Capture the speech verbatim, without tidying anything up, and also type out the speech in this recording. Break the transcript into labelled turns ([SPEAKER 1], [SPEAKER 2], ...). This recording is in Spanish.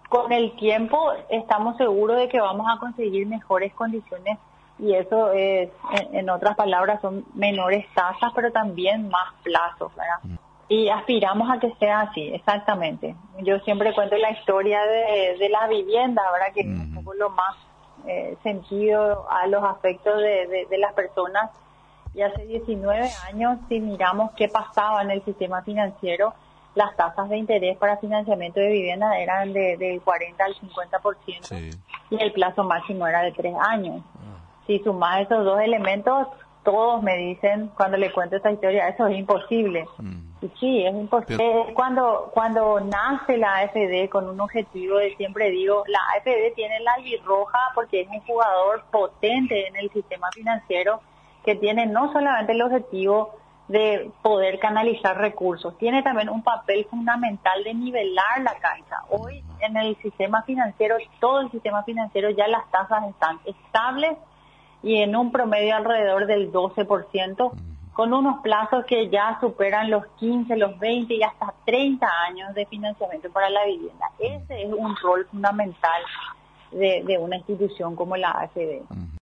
[SPEAKER 1] con el tiempo estamos seguros de que vamos a conseguir mejores condiciones y eso es, en, en otras palabras, son menores tasas, pero también más plazos, ¿verdad? Mm. Y aspiramos a que sea así, exactamente. Yo siempre cuento la historia de, de la vivienda, ¿verdad? Que mm. es un poco lo más eh, sentido a los afectos de, de, de las personas. Y hace diecinueve años, si miramos qué pasaba en el sistema financiero, las tasas de interés para financiamiento de vivienda eran de, del cuarenta al cincuenta por ciento, sí. Y el plazo máximo era de tres años. Ah. Si sumas esos dos elementos, todos me dicen, cuando le cuento esta historia, eso es imposible. Mm. Y sí, es imposible. Pero... Cuando, cuando nace la A F D con un objetivo, de, siempre digo, la A F D tiene la albirroja porque es un jugador potente en el sistema financiero que tiene no solamente el objetivo de poder canalizar recursos, tiene también un papel fundamental de nivelar la cancha. Hoy en el sistema financiero, todo el sistema financiero, ya las tasas están estables y en un promedio alrededor del doce por ciento, con unos plazos que ya superan los quince, los veinte y hasta treinta años de financiamiento para la vivienda. Ese es un rol fundamental de, de una institución como la A F D.